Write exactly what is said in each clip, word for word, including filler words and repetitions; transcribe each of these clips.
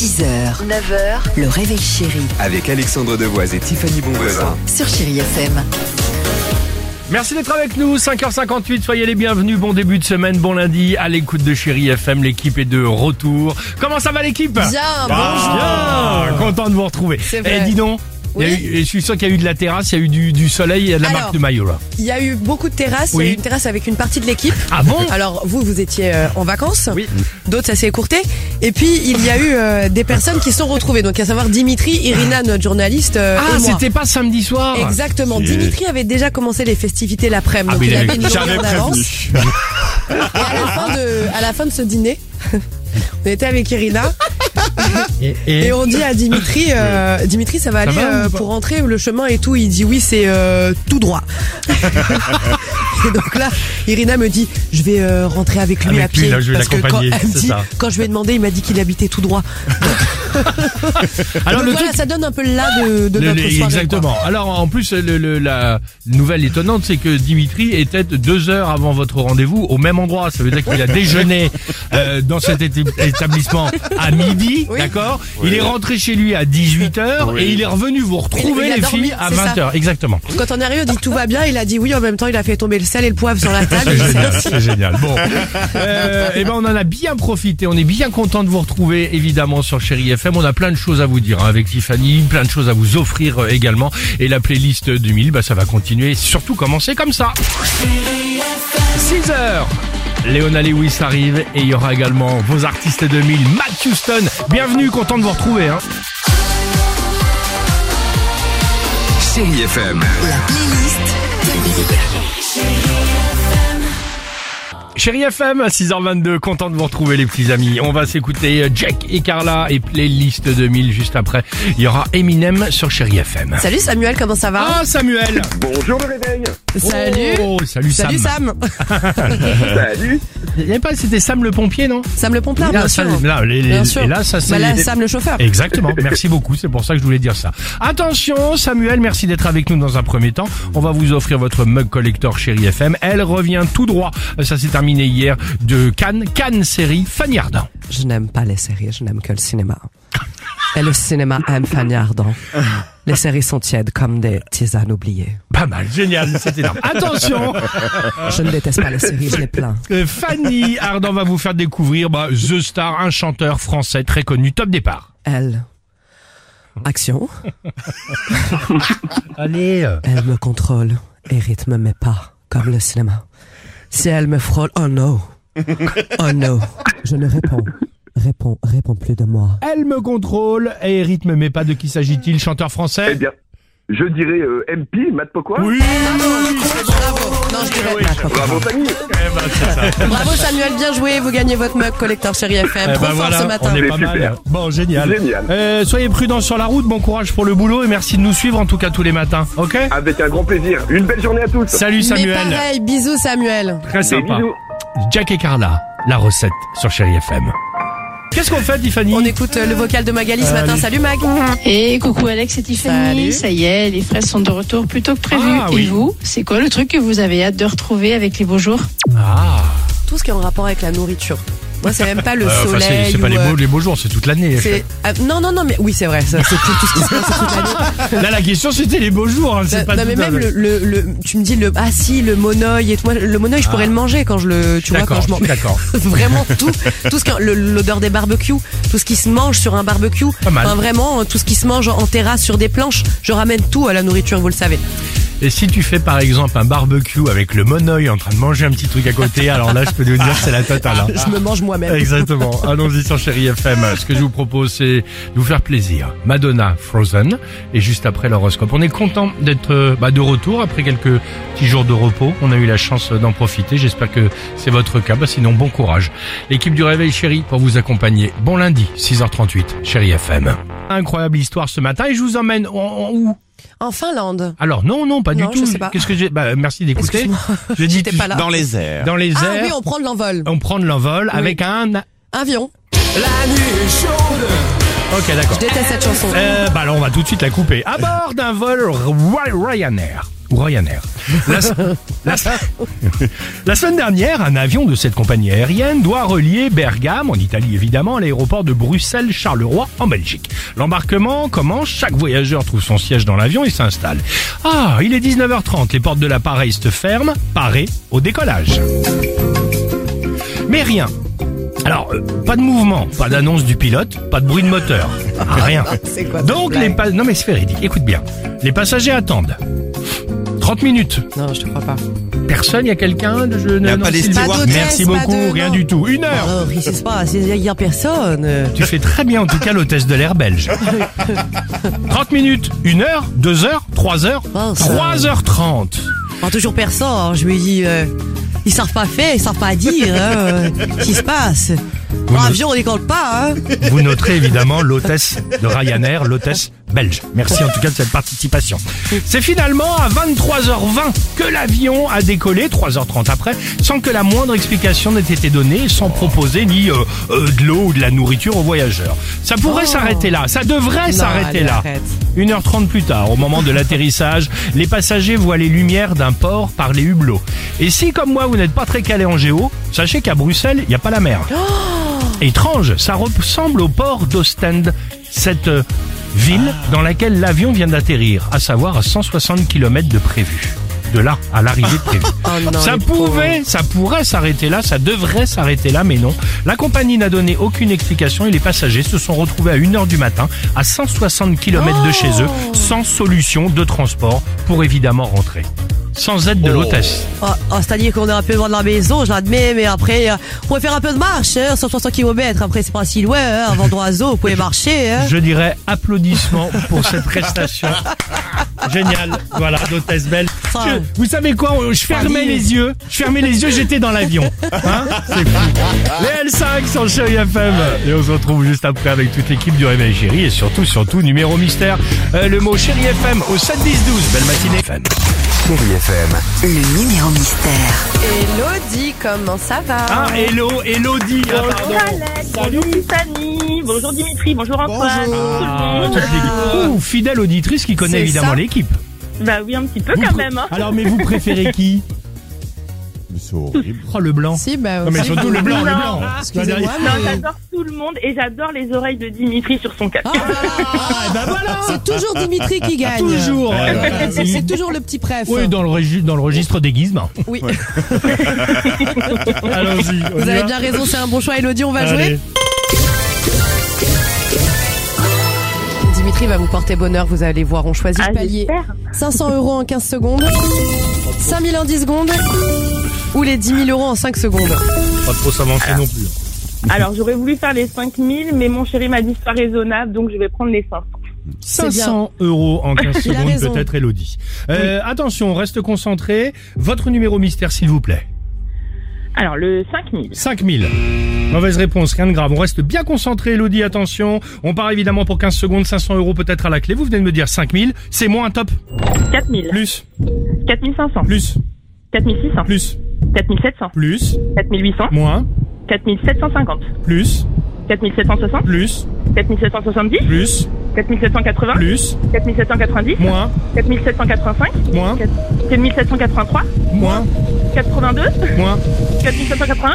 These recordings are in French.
six heures, neuf heures, le réveil chéri. Avec Alexandre Devoise et Tiffany Bonvoisin. Sur Chéri F M. Merci d'être avec nous, cinq heures cinquante-huit, soyez les bienvenus, bon début de semaine, bon lundi, à l'écoute de Chéri F M, l'équipe est de retour. Comment ça va l'équipe ? Bien, bonjour. Ah, bien, content de vous retrouver. C'est vrai. Eh, dis donc, Oui. il y a eu, je suis sûr qu'il y a eu de la terrasse, il y a eu du, du soleil, il y a de la Alors, marque de maillot là. Il y a eu beaucoup de terrasses, Oui. il y a eu une terrasse avec une partie de l'équipe. Ah bon ? Alors vous, vous étiez euh, en vacances, Oui. d'autres ça s'est écourté. Et puis il y a eu euh, des personnes qui se sont retrouvées, donc à savoir Dimitri, Irina, notre journaliste, euh, Ah, et moi. c'était pas samedi soir ? Exactement, Si. Dimitri avait déjà commencé les festivités l'après-midi, Ah, donc mais il il avait avait une jamais journée d'avance. Et à la fin de, à la fin de ce dîner, on était avec Irina. Et, et- Et on dit à Dimitri, euh, Dimitri, ça va aller va euh, ou pas pour rentrer le chemin et tout. Il dit oui, c'est euh, tout droit. Et donc là, Irina me dit, je vais euh, rentrer avec lui Avec à pied. lui, là, je vais parce que quand, l'accompagner, elle me c'est dit, ça. quand je lui ai demandé, il m'a dit qu'il habitait tout droit. Alors donc le voilà, truc- ça donne un peu là de, de Le- notre le- soirée. exactement. quoi. Alors en plus, le, le- la nouvelle étonnante, c'est que Dimitri était deux heures avant votre rendez-vous au même endroit. Ça veut dire qu'il a déjeuné euh, dans cet éti- établissement à midi, Oui. d'accord. Il est rentré chez lui à dix-huit heures et il est revenu vous retrouver Il a les dormi, filles à c'est ça. vingt heures. Exactement. Quand on est arrivé, on dit tout va bien. Il a dit oui. En même temps, il a fait tomber le sel et le poivre sur la table. C'est Il s'est génial, assis. c'est génial. Bon, euh, et ben on en a bien profité. On est bien content de vous retrouver évidemment sur Chéri F M. On a plein de choses à vous dire hein, avec Tiffany, plein de choses à vous offrir euh, également. Et la playlist du mille, bah ça va continuer. Surtout commencer comme ça. six heures. Léona Lewis arrive et il y aura également vos artistes deux mille, Matt Houston. Bienvenue, content de vous retrouver. Hein. Chéri F M. La playlist Chéri F M, six heures vingt-deux, content de vous retrouver les petits amis. On va s'écouter Jack et Carla et playlist deux mille juste après. Il y aura Eminem sur Chéri F M. Salut Samuel, comment ça va? Ah Samuel. Bonjour le réveil. Salut. Oh, salut Sam. Salut Sam. Salut. Il y avait pas, c'était Sam le pompier, non? Sam le pompier, Là, bien ça, sûr. là, les- les- Bien sûr. Et là, ça c'est... Bah là, Sam le chauffeur. Exactement, merci beaucoup, c'est pour ça que je voulais dire ça. Attention Samuel, merci d'être avec nous dans un premier temps. On va vous offrir votre mug collector Chéri F M. Elle revient tout droit, ça s'est terminé hier, de Cannes, Cannes série Fanny Ardant. Je n'aime pas les séries, je n'aime que le cinéma. Et le cinéma aime Fanny Ardant. Les séries sont tièdes comme des tisanes oubliées. Pas mal, génial, c'est énorme. Attention, Je ne déteste pas les séries, je les plains. euh, Fanny Ardant va vous faire découvrir bah, The Star, un chanteur français très connu. Top départ. Elle. Action. Allez. euh, Elle me contrôle et rythme mes pas, comme le cinéma. Si elle me frôle, oh no. Oh no. Je ne réponds. Réponds, réponds plus de moi. Elle me contrôle et rythme mais pas de qui s'agit-il, chanteur Eh français? bien, je dirais euh, M P, Matt Pokora. Oui. Bravo. Non, je dirais Oui. pas. Bravo Fanny. Eh ben, c'est ça. Bravo Samuel, bien joué. Vous gagnez votre mug collector Chéri F M. Eh Trop ben fort voilà, ce matin. on est C'est pas super. mal. Bon, génial. Génial. Euh, soyez prudents sur la route, bon courage pour le boulot et merci de nous suivre en tout cas tous les matins. Ok? Avec un grand plaisir. Une belle journée à tous. Salut Mais Samuel. pareil, bisous Samuel. Très Des sympa. bisous. Jack et Carla, la recette sur Chéri F M. Qu'est-ce qu'on fait, Tiffany? On écoute euh, le vocal de Magali ce matin. Allez. Salut Mag. Et coucou Alex et Tiffany, Salut. ça y est, les fraises sont de retour plus tôt que prévu. Ah, oui. Et vous, c'est quoi le truc que vous avez hâte de retrouver avec les beaux jours? Ah. Tout ce qui est en rapport avec la nourriture. Moi, c'est même pas le Euh, enfin, soleil. c'est c'est pas ou, les euh, beaux, les beaux jours, c'est toute l'année. c'est- ah, non, non, non, mais oui, c'est vrai. Ça, c'est tout, tout ce qui se passe toute l'année. Là, la question c'était les beaux jours. Hein, c'est Non, pas non, tout mais à même fait. le, le, le- tu me dis le, ah si, le monoeil et tout. Moi, le monoeil, je pourrais Ah. le manger quand je le, tu vois, D'accord, quand je je suis mange. d'accord. Vraiment tout, tout ce qui, le- l'odeur des barbecues, tout ce qui se mange sur un barbecue. Pas mal. Enfin, vraiment, tout ce qui se mange en terrasse sur des planches. Je ramène tout à la nourriture, vous le savez. Et si tu fais par exemple un barbecue avec le monoeil en train de manger un petit truc à côté, alors là je peux te dire c'est la totale. Hein. Je me mange moi-même. Exactement. Allons-y sur Chéri F M. Ce que je vous propose, c'est de vous faire plaisir. Madonna, Frozen, et juste après l'horoscope. On est content d'être euh, bah, de retour après quelques petits jours de repos. On a eu la chance d'en profiter. J'espère que c'est votre cas. Bah, sinon, bon courage. L'équipe du Réveil Chéri pour vous accompagner. Bon lundi, six heures trente-huit, Chéri F M. Incroyable histoire ce matin et je vous emmène en, en où? En Finlande. Alors non, non, pas Non, du tout. je sais pas. Qu'est-ce que j'ai? Bah, merci d'écouter. Excuse-moi. Je dis J'étais pas là. Dans les airs. dans les Ah airs. oui, on prend de l'envol. On prend de l'envol Oui. avec un... Avion. La nuit est chaude. Ok, d'accord. Je déteste cette chanson. Euh, bah alors on va tout de suite la couper. À bord d'un vol Ry- Ryanair. ou Ryanair. La, la, la semaine dernière, un avion de cette compagnie aérienne doit relier Bergame, en Italie évidemment, à l'aéroport de Bruxelles-Charleroi, en Belgique. L'embarquement commence, chaque voyageur trouve son siège dans l'avion et s'installe. Ah, il est dix-neuf heures trente, les portes de l'appareil se ferment, paré au décollage. Mais rien. Alors, euh, pas de mouvement, pas d'annonce du pilote, pas de bruit de moteur, rien. C'est quoi Donc les pa- non mais c'est véridique, écoute bien. Les passagers attendent. trente minutes. Non, je te crois pas. Personne, il y a quelqu'un de je Y a non, pas les s'il vous plaît. stewards. Merci Pas beaucoup, de- rien non. du tout. Une heure. Alors, il se passe, il y a personne. Tu fais très bien en tout cas l'hôtesse de l'air belge. trente minutes, une heure, deux heures, trois heures, Oh, ça- trois heures trente. Bon, toujours personne, hein. Je me dis, euh, ils savent pas faire, ils savent pas dire, hein, euh, ce qui se passe. Vous Dans ne- l'avion, on décolle pas, hein. Vous noterez évidemment l'hôtesse de Ryanair, l'hôtesse belge. Merci en tout cas de cette participation. C'est finalement à vingt-trois heures vingt que l'avion a décollé, trois heures trente après, sans que la moindre explication n'ait été donnée, sans proposer ni euh, euh, de l'eau ou de la nourriture aux voyageurs. Ça pourrait Oh. s'arrêter là, ça devrait Non, s'arrêter allez, là. arrête. une heure trente plus tard, au moment de l'atterrissage, les passagers voient les lumières d'un port par les hublots. Et si, comme moi, vous n'êtes pas très calé en géo, sachez qu'à Bruxelles, il n'y a pas la mer. Étrange, ça ressemble au port d'Ostende, cette euh, ville dans laquelle l'avion vient d'atterrir, à savoir à cent soixante kilomètres de prévu. De là à l'arrivée de prévu. Oh non, Ça les pouvait, pauvres. ça pourrait s'arrêter là, ça devrait s'arrêter là, mais non. La compagnie n'a donné aucune explication et les passagers se sont retrouvés à une heure du matin, à cent soixante kilomètres de chez eux, sans solution de transport pour évidemment rentrer. Sans aide de l'hôtesse. Oh, oh, c'est-à-dire qu'on est un peu loin de la maison, je l'admets, mais après, euh, on pourrait faire un peu de marche, hein, cent soixante kilomètres, après c'est pas si loin, hein, avant d'oiseau, vous pouvez marcher, hein. Je dirais applaudissements pour cette prestation. Génial. Voilà, d'hôtesse belle. Je- vous savez quoi? Je fermais Famille. les yeux. Je fermais les yeux, j'étais dans l'avion. Hein? C'est fou. Les L cinq sur Chérie F M. Et on se retrouve juste après avec toute l'équipe du Réveil Chérie. Et surtout, surtout, numéro mystère. Euh, le mot Chérie F M au sept dix douze. Belle matinée. F M. Chérie F M. Le numéro mystère. Elodie, comment ça va? Ah, hello, Elodie. Ah, Bonjour pardon. Alex, bonjour Tiffany, bonjour Dimitri, bonjour Antoine, tout le Ah, monde. toute l'équipe. Ouh, fidèle auditrice qui connaît C'est évidemment ça. l'équipe. Bah oui, un petit peu Vous quand pr- même. Hein. Alors, mais vous préférez qui? C'est horrible. Oh, le blanc. Si, bah, Non, mais aussi. surtout le blanc, le Non. blanc. Excusez-moi, Non, mais j'adore tout le monde et j'adore les oreilles de Dimitri sur son casque. Ah, ben voilà. c'est toujours Dimitri qui gagne. Toujours. Ouais, Ouais, ouais, c'est, c'est toujours le petit préf. Oui, dans le, régi- dans le registre déguisement. Oui. Allons-y. on Vous y avez va bien raison, c'est un bon choix, Elodie, on va Allez. jouer. Dimitri va vous porter bonheur, vous allez voir, on choisit Ah, le palier. j'espère. cinq cents euros en quinze secondes, cinq mille en dix secondes, ou les dix mille euros en cinq secondes. Pas trop s'avancer non plus. Alors j'aurais voulu faire les cinq mille, mais mon chéri m'a dit c'est pas raisonnable, donc je vais prendre les cinq cents. C'est bien. cinq cents euros en quinze Il a secondes, raison. peut-être, Elodie. Euh, Attention, reste concentré. Votre numéro mystère, s'il vous plaît. Alors le cinq mille. cinq mille. Mauvaise réponse, rien de grave. On reste bien concentré, Elodie, attention. On part évidemment pour quinze secondes, cinq cents euros peut-être à la clé. Vous venez de me dire cinq mille. C'est moins, top. quatre mille. Plus, quatre mille cinq cents. plus, quatre mille six cents. plus, quatre mille sept cents. plus, quatre mille huit cents. moins, quatre mille sept cent cinquante. plus, quatre mille sept cent soixante. plus, quatre mille sept cent soixante-dix. plus, quatre mille sept cent quatre-vingts. plus, quatre mille sept cent quatre-vingt-dix. moins, quatre mille sept cent quatre-vingt-cinq. moins, quatre mille sept cent quatre-vingt-trois. moins, quatre-vingt-deux. moins. quatre mille sept cent quatre-vingt-un.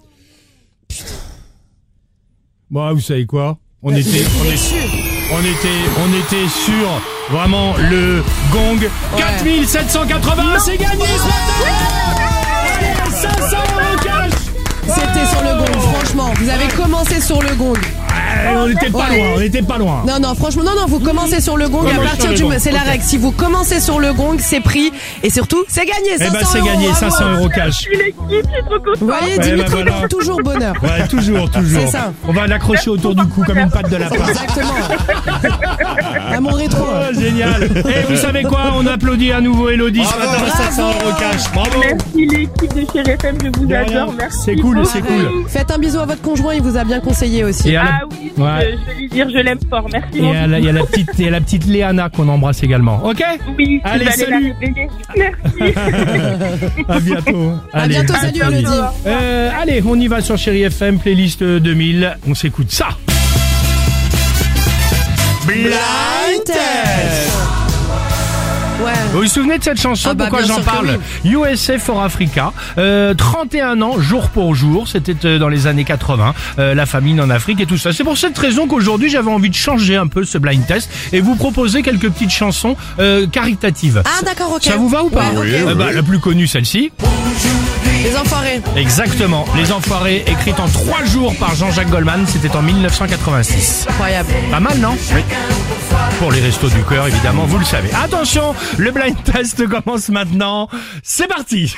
Bon, vous savez quoi? On était, on était, on était, on était sur vraiment le gong. quatre mille sept cent quatre-vingts, c'est gagné ce matin! Allez, cinq cents euros cash! C'était sur le gong, franchement. Vous avez commencé sur le gong. Eh, on n'était pas Ouais. loin, on n'était pas loin. Non, non, franchement, non, non, vous commencez sur le gong. Comment à sur partir le du, gong c'est la Ok. règle. Si vous commencez sur le gong, c'est pris. Et surtout, c'est gagné. Eh cinq cents ben, c'est euros, gagné, bravo. cinq cents euros cash. Je suis l'équipe, je suis trop contente. Vous voyez, ben Dimitri voilà. porte toujours bonheur. Ouais, toujours, toujours. C'est ça. On va l'accrocher autour du cou comme une patte de lapin. Exactement. À mon rétro. Oh, génial. Et vous savez quoi? On applaudit à nouveau Elodie ce matin à cinq cents euros cash. Bravo. Merci l'équipe de Chérie F M, je vous De rien. adore, merci. C'est cool, beaucoup. c'est cool. Faites un bisou à votre conjoint, il vous a bien conseillé aussi. Et à la- Ah oui, Ouais. je, je vais lui dire, je l'aime fort, merci. Et mon à la- il y a la petite, il y a la petite Léana qu'on embrasse également. Ok? Oui, Allez, tu vas aller la salut. réveiller. Merci. À bientôt. À Allez. bientôt, salut Elodie. Euh, allez, on y va sur Chérie F M, playlist deux mille. On s'écoute ça. Blind Test. Ouais. Vous vous souvenez de cette chanson? Ah bah, Pourquoi bien j'en sûr que parle? U S A for Africa, euh, trente et un ans, jour pour jour, c'était euh, dans les années quatre-vingts, euh, la famine en Afrique et tout ça. C'est pour cette raison qu'aujourd'hui j'avais envie de changer un peu ce blind test et vous proposer quelques petites chansons euh, caritatives. Ah d'accord, ok. Ça vous va ou pas? Ouais, ok. Eh ben, la plus connue, celle-ci. Les enfoirés. Exactement. Les Enfoirés, écrite en trois jours par Jean-Jacques Goldman, c'était en mille neuf cent quatre-vingt-six. Incroyable. Pas mal, non? Oui. Pour les restos du cœur, évidemment, vous le savez. Attention, le blind test commence maintenant. C'est parti.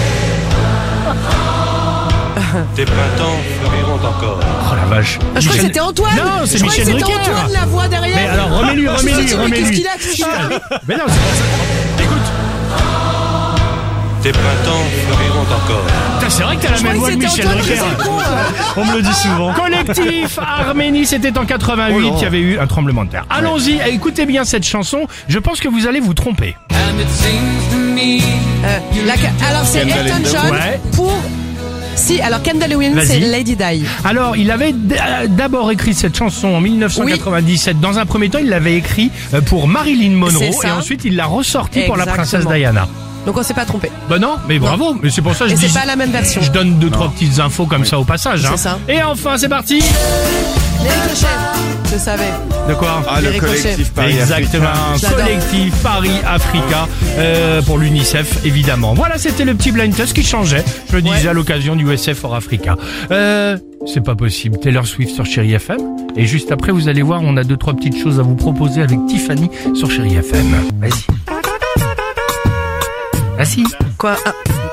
Tes printemps fleuriront encore. Oh la vache. Ah, je crois que c'était Antoine. Non, c'est je crois Michel que c'était Drucker. Antoine, la voix derrière. Mais alors, remets-lui, Je me suis remets-lui, dit, mais remets-lui. Qu'est-ce qu'il a, qu'est-ce qu'il a Mais non, c'est pas ça. Écoute. Tes printemps fleuriront encore. Putain, c'est vrai que t'as la Je même voix croyais que que c'était Michel Antoine qui Drucker. faisait le con, euh. On me le dit souvent. Collectif Arménie, c'était en quatre-vingt-huit, il y avait eu un tremblement de terre. Allons-y, écoutez bien cette chanson, je pense que vous allez vous tromper. Euh, la ca- alors c'est Kendall Elton and John Ouais. pour... Si, alors Kendall Williams, Vas-y. c'est Lady Di. Alors, il avait d- euh, d'abord écrit cette chanson en mille neuf cent quatre-vingt-dix-sept. Dans un premier temps, il l'avait écrit euh, pour Marilyn Monroe C'est ça. et ensuite il l'a ressorti pour la Exactement. princesse Diana. Donc on s'est pas trompé. Bah non, mais bravo, mais c'est pour ça que Et je c'est dis... pas la même version. Je donne deux, trois petites infos comme ça au passage. Hein. C'est ça. Et enfin, c'est parti. Les ricochets. Je savais. De quoi? Ah, le Les collectif Paris Exactement, J'adore. collectif Paris Africa euh, pour l'UNICEF évidemment. Voilà, c'était le petit blind test qui changeait. Je le disais Ouais. à l'occasion du U S A for Africa. Euh, c'est pas possible. Taylor Swift sur Chéri F M. Et juste après, vous allez voir, on a deux trois petites choses à vous proposer avec Tiffany sur Chéri F M. Vas-y. Vas-y. Quoi ah.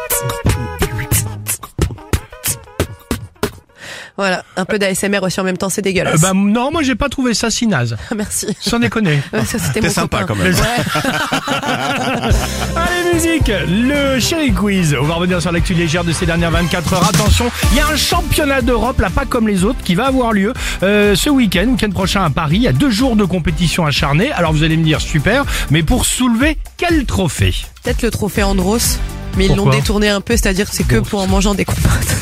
Voilà, un peu d'A S M R aussi en même temps, c'est Euh, dégueulasse. bah non, moi j'ai pas trouvé ça si naze. Merci. Sans déconner. Ouais, ça c'était T'es mon sympa copain. quand même. Ouais. Allez musique, le Chéri Quiz. On va revenir sur l'actu légère de ces dernières vingt-quatre heures. Attention, il y a un championnat d'Europe, là pas comme les autres, qui va avoir lieu euh, ce week-end, week-end prochain à Paris. Il y a deux jours de compétition acharnée. Alors vous allez me dire super, mais pour soulever quel trophée? Peut-être le trophée Andros, mais ils l'ont Pourquoi détourné un peu, c'est-à-dire que c'est que pour en mangeant des compotes.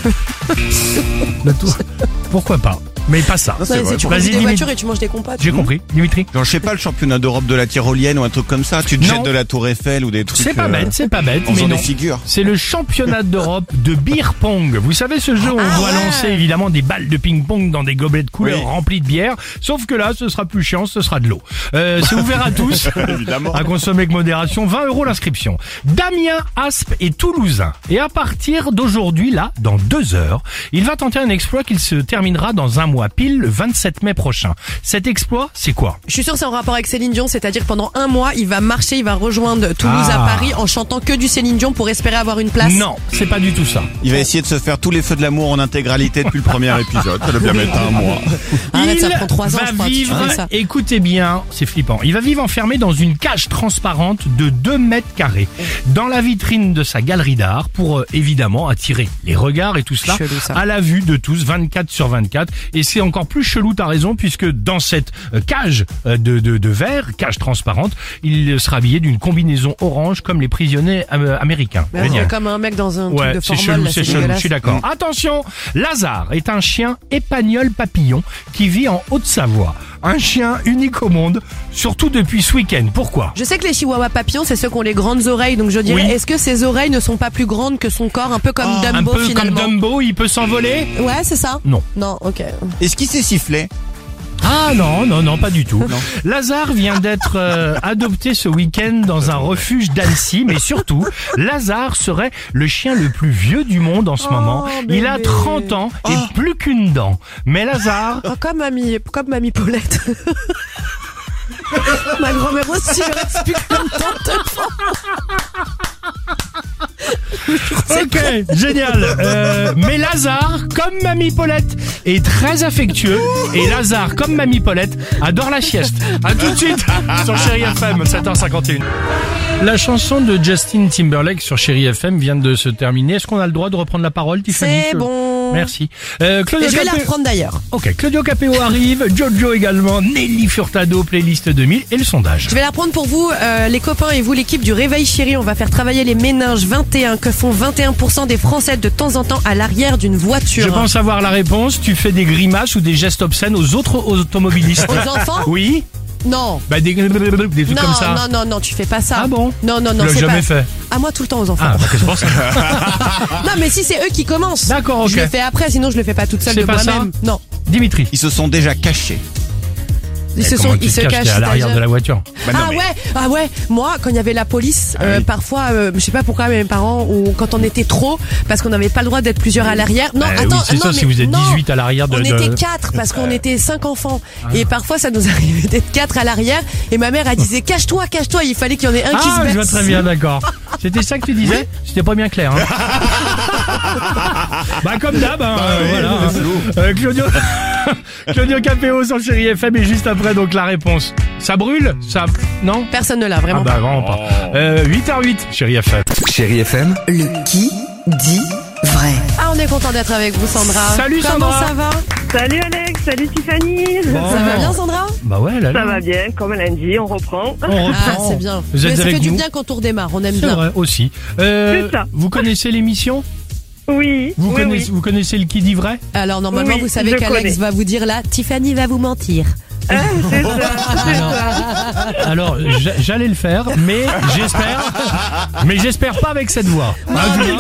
Pourquoi pas? Mais pas ça. c'est Ouais, vrai. c'est tu Vas-y, conduis des Dimitri. voitures et tu manges des compotes. J'ai compris, Dimitri. Genre, je sais pas, le championnat d'Europe de la tyrolienne ou un truc comme ça. Tu te Non. jettes de la tour Eiffel ou des trucs. C'est pas euh, bête, c'est pas bête, en mais faisant non. des figures. C'est le championnat d'Europe de beer pong. Vous savez ce jeu où on Ah doit ouais. lancer évidemment des balles de ping-pong dans des gobelets de couleur Oui. remplis de bière. Sauf que là, ce sera plus chiant, ce sera de l'eau. Euh, c'est ouvert à tous. Évidemment. À consommer avec modération, vingt euros l'inscription. Damien Aspe est toulousain. Et à partir d'aujourd'hui, là, dans deux heures, il va tenter un exploit qui se terminera dans un mois, pile le vingt-sept mai prochain. Cet exploit, c'est quoi? Je suis sûre que c'est en rapport avec Céline Dion, c'est-à-dire pendant un mois, il va marcher, il va rejoindre Toulouse Ah. à Paris en chantant que du Céline Dion pour espérer avoir une place. Non, c'est pas du tout ça. Il va essayer de se faire tous les feux de l'amour en intégralité depuis le premier épisode. Ça doit bien mettre un mois. Arrête, ça Il prend trois ans, va je crois, si tu vivre, fais ça. écoutez bien, c'est flippant, il va vivre enfermé dans une cage transparente de deux mètres carrés, dans la vitrine de sa galerie d'art, pour euh, évidemment attirer les regards et tout cela Chelou, ça. à la vue de tous, vingt-quatre sur vingt-quatre. Et c'est encore plus chelou, t'as raison, puisque dans cette euh, cage euh, de, de, de verre, cage transparente, il sera habillé d'une combinaison orange comme les prisonniers euh, américains. Mais Génial. c'est comme un mec dans un Ouais, truc de c'est formol, chelou, là, c'est chelou, je dégueulasse. suis d'accord. Attention, Lazare est un chien épagnol papillon qui vit en Haute-Savoie. Un chien unique au monde, surtout depuis ce week-end. Pourquoi? Je sais que les chihuahuas papillons, c'est ceux qui ont les grandes oreilles, donc je dirais, Oui. est-ce que ses oreilles ne sont pas plus grandes que son corps, un peu comme Un Dumbo peu finalement? comme Dumbo, il peut s'envoler? Ouais, c'est ça. Non. Non, ok. Est-ce qu'il s'est sifflé? Ah non, non, non, pas du tout. Lazare vient d'être euh, adopté ce week-end dans un refuge d'Annecy, mais surtout, Lazare serait le chien le plus vieux du monde en ce moment. Il a bébé. trente ans et plus qu'une dent. Mais Lazare... Oh, comme mamie, comme mamie Paulette. Ma grand-mère aussi, il reste plus que longtemps de Ok, génial. Euh, mais Lazare, comme Mamie Paulette, est très affectueux. Et Lazare, comme Mamie Paulette, adore la sieste. À tout de suite sur Chéri F M, sept heures cinquante et une. La chanson de Justin Timberlake sur Chéri F M vient de se terminer. Est-ce qu'on a le droit de reprendre la parole, Tiffany? C'est bon. Merci. Euh, Claudio Et je vais la Capéo- reprendre d'ailleurs. Ok, Claudio Capéo arrive, Jojo également, Nelly Furtado, playlist deux mille et le sondage. Je vais la prendre pour vous, euh, les copains et vous, l'équipe du Réveil Chéri. On va faire travailler les méninges vingt et un que font vingt et un pour cent des Français de temps en temps à l'arrière d'une voiture. Je pense avoir la réponse. Tu fais des grimaces ou des gestes obscènes aux autres automobilistes. Aux enfants Oui. Non. Bah des, des trucs Non, comme ça. non, non, non, tu fais pas ça. Ah bon? Non, non, Je non, l'ai c'est jamais pas. fait. À moi tout le temps aux enfants. Ah, bah, c'est pour ça. Non, mais si c'est eux qui commencent. D'accord, ok. Je le fais après, sinon je le fais pas toute seule C'est de pas ça moi-même. Non. Dimitri. Ils se sont déjà cachés. Ils se Comment sont, tu ils te se caches, cachent t'es à l'arrière c'est-à-dire de la voiture. Bah non, Ah mais- ouais, ah ouais. Moi, quand il y avait la police, euh, oui. parfois, euh, je sais pas pourquoi, mes parents, ou quand on était trop, parce qu'on n'avait pas le droit d'être plusieurs à l'arrière. Non, Euh, attends, oui, c'est non, ça, mais si vous êtes non. dix-huit à l'arrière de... On de- était quatre parce qu'on était cinq enfants et parfois ça nous arrivait d'être quatre à l'arrière et ma mère elle disait cache-toi, cache-toi, il fallait qu'il y en ait un qui se Ah, je baisse. vois très bien, d'accord. C'était ça que tu disais? C'était pas bien clair, hein. Bah comme d'hab, hein, Bah euh, oui, voilà. c'est flou. Euh, Claudio... Claudio Capéo sur Chéri F M et juste après donc la réponse. Ça brûle? Ça... Non? Personne ne l'a Ah vraiment bah pas. vraiment pas. Euh, huit heures huit, Chéri F M. Chéri F M, Le qui dit vrai. Ah, on est content d'être avec vous, Sandra. Salut, Comment Sandra. ça va? Salut Alex, salut Tiffany. Bon. Ça va bien, Sandra? Bah ouais, là, Ça là. va bien, comme lundi, on reprend. On reprend. Ah, c'est bien. Vous êtes Mais ça avec fait du nous? bien quand on redémarre, on aime C'est bien. vrai, aussi. Euh, C'est ça. vous connaissez l'émission? Oui, Vous, oui, connaissez, oui. vous connaissez le qui dit vrai? Alors normalement, Oui, vous savez je qu'Alex connais. va vous dire là, Tiffany va vous mentir. Ah, c'est ça, c'est ça. Alors, j'a- j'allais le faire, mais j'espère, mais j'espère pas avec cette voix. Hein, Julien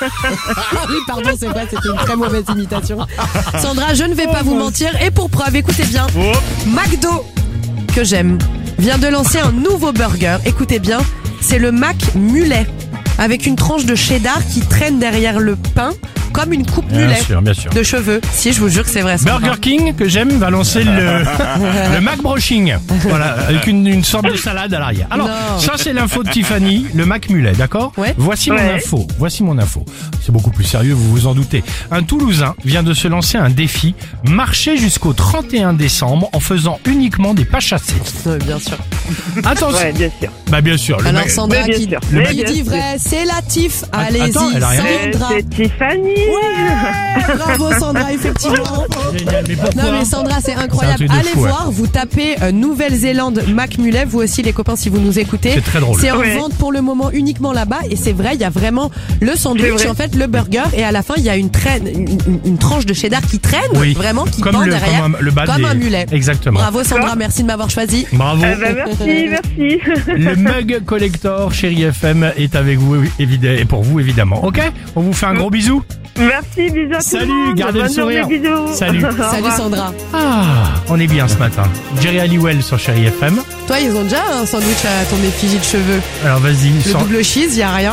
Ah oui, pardon, c'est vrai, c'était une très mauvaise imitation. Sandra, je ne vais pas vous mentir. Et pour preuve, écoutez bien, McDo, que j'aime, vient de lancer un nouveau burger. Écoutez bien, c'est le Mac Mulet, avec une tranche de cheddar qui traîne derrière le pain, comme une coupe Bien mulet sûr, bien sûr. de cheveux. Si, je vous jure que c'est vrai. Sandra. Burger King, que j'aime, va lancer le, le Mac Brushing. Voilà, avec une, une sorte de salade à l'arrière. Alors, Non. ça c'est l'info de Tiffany, le Mac Mulet, d'accord? Ouais. Voici mon Ouais. info, voici mon info. C'est beaucoup plus sérieux, vous vous en doutez. Un Toulousain vient de se lancer un défi, marcher jusqu'au trente et un décembre en faisant uniquement des pas chassés. Ouais, bien sûr. Attention. Ouais, bien sûr. Bah bien sûr. Le Alors mec- Sandra Mais bien qui, sûr. qui Mais dit bien sûr. vrai, c'est la Tiff. Allez-y, attends, elle a rien dit. Euh, Sandra. C'est Tiffany. Ouais, bravo Sandra, effectivement. Génial, mais pourquoi? Non mais Sandra, c'est C'est un incroyable. truc de Allez fou, ouais. voir, vous tapez euh, Nouvelle-Zélande Mac Mulet, vous aussi les copains si vous nous écoutez. C'est très drôle. C'est en Ouais. vente pour le moment uniquement là-bas et c'est vrai, il y a vraiment le C'est sandwich, vrai. en fait le burger et à la fin il y a une traîne, une, une- une tranche de cheddar qui traîne, Oui. vraiment qui Comme pend le- derrière, comme un- le bas comme des- un mulet. Exactement. Bravo Sandra, merci de m'avoir choisi. Bravo. Eh ben, merci, merci. Le mug collector Chéri F M est avec vous évidemment et pour vous évidemment. Ok, on vous fait un gros bisou. Merci, bisous à tout Salut, le monde. gardez le Bonne journée, sourire. bisous. Salut. Au Salut revoir. Sandra. Ah, on est bien ce matin. Jerry Halliwell sur Chéri F M. Toi ils ont déjà un sandwich à ton effigie de cheveux. Alors vas-y, Le sors- double cheese, il y a rien.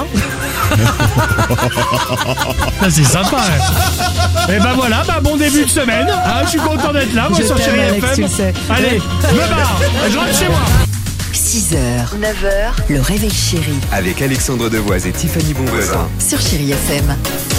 ça c'est sympa. Hein. Et ben voilà, bah bon début de semaine. Ah, je suis content d'être là, moi Je sur t'aime, Chéri Alex, F tu M. le sais. Allez, je me barre, je rentre chez moi. six heures, neuf heures, le réveil chéri avec Alexandre Devoise et Tiffany Bonvoisin. sur Chéri F M.